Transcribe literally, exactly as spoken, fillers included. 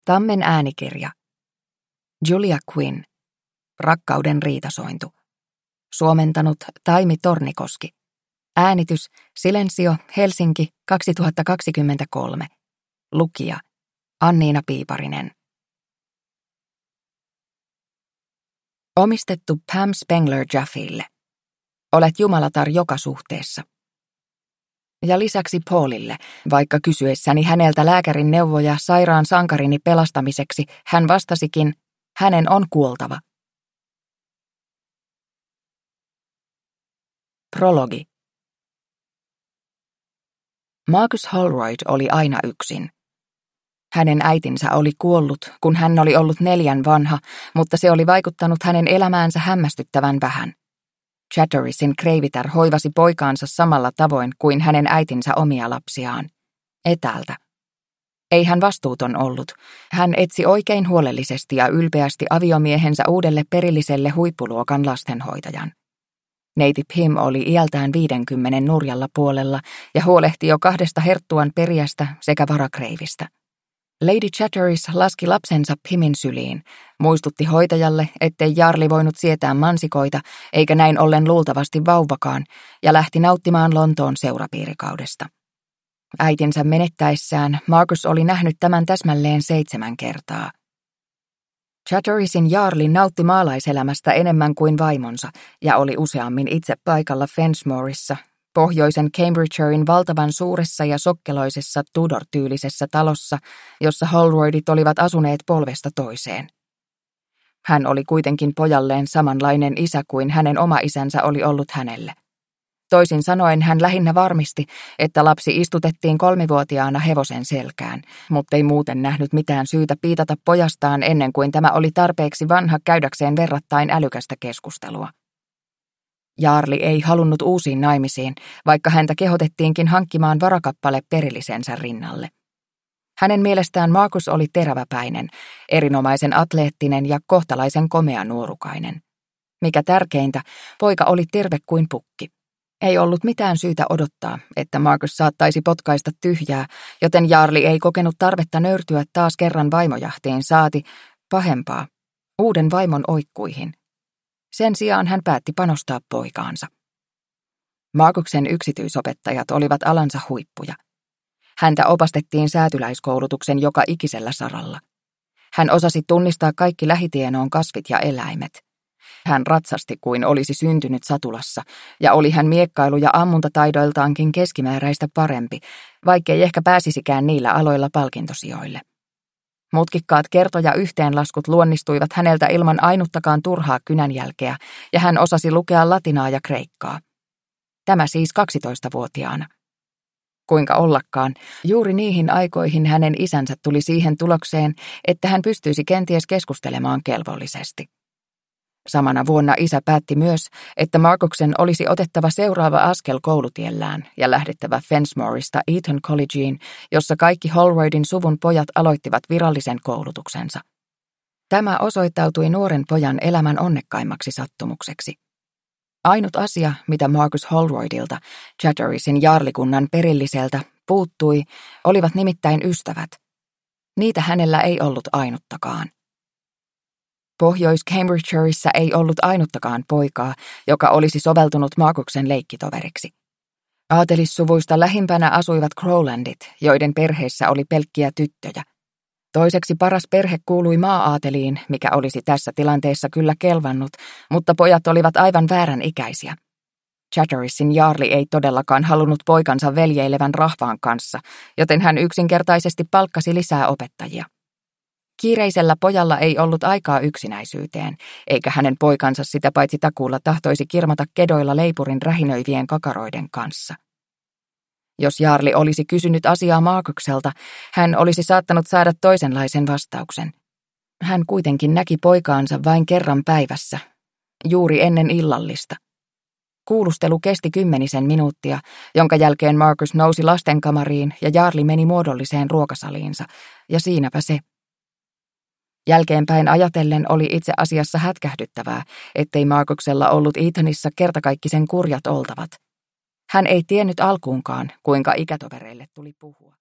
Tammen äänikirja. Julia Quinn. Rakkauden riitasointu. Suomentanut Taimi Tornikoski. Äänitys Silensio, Helsinki, kaksituhattakaksikymmentäkolme. Lukija Anniina Piiparinen. Omistettu Pam Spengler Jaffille. Olet jumalatar joka suhteessa. Ja lisäksi Paulille, vaikka kysyessäni häneltä lääkärin neuvoja sairaan sankarini pelastamiseksi, hän vastasikin, hänen on kuoltava. Prologi. Marcus Holroyd oli aina yksin. Hänen äitinsä oli kuollut, kun hän oli ollut neljän vanha, mutta se oli vaikuttanut hänen elämäänsä hämmästyttävän vähän. Chatterisin kreivitär hoivasi poikaansa samalla tavoin kuin hänen äitinsä omia lapsiaan. Etäältä. Ei hän vastuuton ollut. Hän etsi oikein huolellisesti ja ylpeästi aviomiehensä uudelle perilliselle huippuluokan lastenhoitajan. Neiti Pim oli iältään viidenkymmenen nurjalla puolella ja huolehti jo kahdesta herttuan perijästä sekä varakreivistä. Lady Chatteris laski lapsensa Pimin syliin, muistutti hoitajalle, ettei Jarli voinut sietää mansikoita, eikä näin ollen luultavasti vauvakaan, ja lähti nauttimaan Lontoon seurapiirikaudesta. Äitinsä menettäessään Marcus oli nähnyt tämän täsmälleen seitsemän kertaa. Chatterisin Jarli nautti maalaiselämästä enemmän kuin vaimonsa ja oli useammin itse paikalla Fensmoreissa, pohjoisen Cambridgeshiren valtavan suuressa ja sokkeloisessa Tudor-tyylisessä talossa, jossa Holroydit olivat asuneet polvesta toiseen. Hän oli kuitenkin pojalleen samanlainen isä kuin hänen oma isänsä oli ollut hänelle. Toisin sanoen hän lähinnä varmisti, että lapsi istutettiin kolmivuotiaana hevosen selkään, mutta ei muuten nähnyt mitään syytä piitata pojastaan ennen kuin tämä oli tarpeeksi vanha käydäkseen verrattain älykästä keskustelua. Jarli ei halunnut uusiin naimisiin, vaikka häntä kehotettiinkin hankkimaan varakappale perillisensä rinnalle. Hänen mielestään Marcus oli teräväpäinen, erinomaisen atleettinen ja kohtalaisen komea nuorukainen. Mikä tärkeintä, poika oli terve kuin pukki. Ei ollut mitään syytä odottaa, että Marcus saattaisi potkaista tyhjää, joten Jarli ei kokenut tarvetta nöyrtyä taas kerran vaimojahtiin saati, pahempaa, uuden vaimon oikkuihin. Sen sijaan hän päätti panostaa poikaansa. Marcuksen yksityisopettajat olivat alansa huippuja. Häntä opastettiin säätyläiskoulutuksen joka ikisellä saralla. Hän osasi tunnistaa kaikki lähitienoon kasvit ja eläimet. Hän ratsasti kuin olisi syntynyt satulassa, ja oli hän miekkailu- ja ammuntataidoiltaankin keskimääräistä parempi, vaikkei ehkä pääsisikään niillä aloilla palkintosijoille. Mutkikkaat kerto- ja yhteenlaskut luonnistuivat häneltä ilman ainuttakaan turhaa kynänjälkeä, ja hän osasi lukea latinaa ja kreikkaa. Tämä siis kaksitoistavuotiaana. Kuinka ollakaan, juuri niihin aikoihin hänen isänsä tuli siihen tulokseen, että hän pystyisi kenties keskustelemaan kelvollisesti. Samana vuonna isä päätti myös, että Marcuksen olisi otettava seuraava askel koulutiellään ja lähdettävä Fensmoresta Eton Collegeen, jossa kaikki Holroydin suvun pojat aloittivat virallisen koulutuksensa. Tämä osoittautui nuoren pojan elämän onnekkaimmaksi sattumukseksi. Ainut asia, mitä Marcus Holroydilta, Chatterisin jaarlikunnan perilliseltä, puuttui, olivat nimittäin ystävät. Niitä hänellä ei ollut ainuttakaan. Pohjois-Cambridgeshiressä ei ollut ainuttakaan poikaa, joka olisi soveltunut Marcuksen leikkitoveriksi. Aatelissuvuista lähimpänä asuivat Crowlandit, joiden perheessä oli pelkkiä tyttöjä. Toiseksi paras perhe kuului maa-aateliin, mikä olisi tässä tilanteessa kyllä kelvannut, mutta pojat olivat aivan väärän ikäisiä. Chatterisin Jarli ei todellakaan halunnut poikansa veljeilevän rahvaan kanssa, joten hän yksinkertaisesti palkkasi lisää opettajia. Kiireisellä pojalla ei ollut aikaa yksinäisyyteen, eikä hänen poikansa sitä paitsi takuulla tahtoisi kirmata kedoilla leipurin rähinöivien kakaroiden kanssa. Jos Jarli olisi kysynyt asiaa Marcukselta, hän olisi saattanut saada toisenlaisen vastauksen. Hän kuitenkin näki poikaansa vain kerran päivässä, juuri ennen illallista. Kuulustelu kesti kymmenisen minuuttia, jonka jälkeen Marcus nousi lastenkamariin ja Jarli meni muodolliseen ruokasaliinsa, ja siinäpä se. Jälkeenpäin ajatellen oli itse asiassa hätkähdyttävää, ettei Marcuksella ollut Etonissa kertakaikkisen kurjat oltavat. Hän ei tiennyt alkuunkaan, kuinka ikätovereille tuli puhua.